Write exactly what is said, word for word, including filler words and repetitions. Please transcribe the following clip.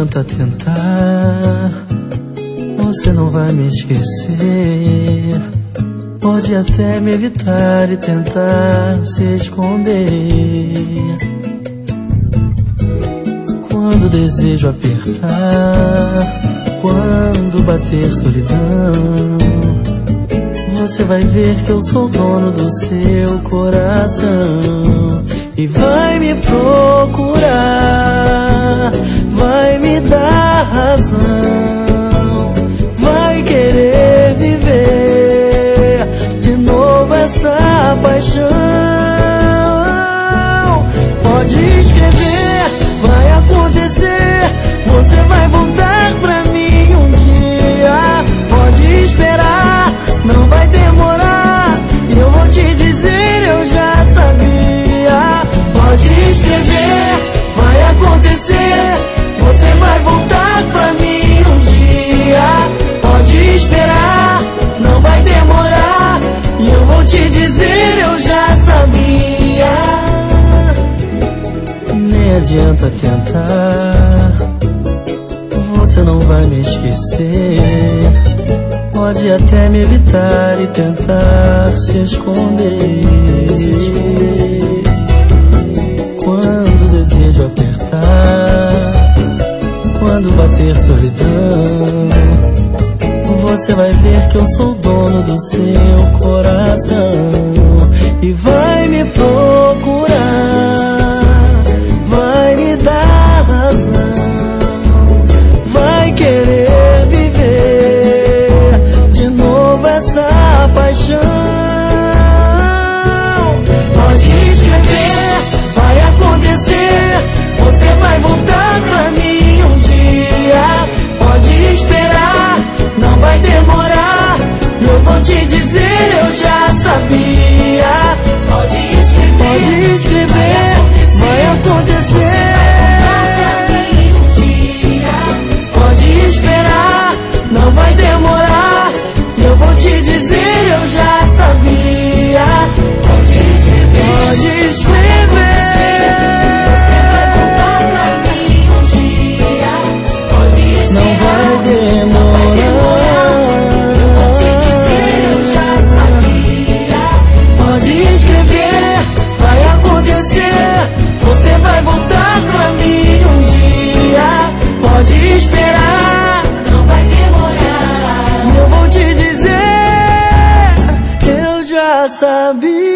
adianta tentar, você não vai me esquecer. Pode até me evitar e tentar se esconder. Quando o desejo apertar, quando bater solidão, você vai ver que eu sou dono do seu coração. E vai me procurar, vai me dar razão, vai querer viver de novo essa paixão. Pode escrever, vai acontecer, você vai voltar pra mim um dia. Pode esperar, não vai demorar, e eu vou te dizer, eu já sabia. Pode escrever, vai acontecer, você vai voltar pra mim um dia. Pode esperar, não vai demorar, e eu vou te dizer, eu já sabia. Nem adianta tentar, você não vai me esquecer. Pode até me evitar e tentar se esconder. Quando o desejo apertar, quando bater solidão, você vai ver que eu sou dono do seu coração. E vai me procurar, vai me dar razão, vai querer viver de novo essa paixão. Pode escrever, vai acontecer, você vai voltar pra mim um dia. Pode esperar, não vai demorar, eu vou te dizer, eu já sabia. Pode escrever, pode escrever, vai acontecer, pode esperar, não vai demorar, eu vou te dizer, eu já sabia. Pode escrever, pode escrever, você vai voltar pra mim um dia. Pode esperar, não vai demorar, eu vou te dizer, eu já sabia. Pode escrever, vai acontecer, você vai voltar pra mim um dia. Pode esperar, não vai demorar, eu vou te dizer, eu já sabia.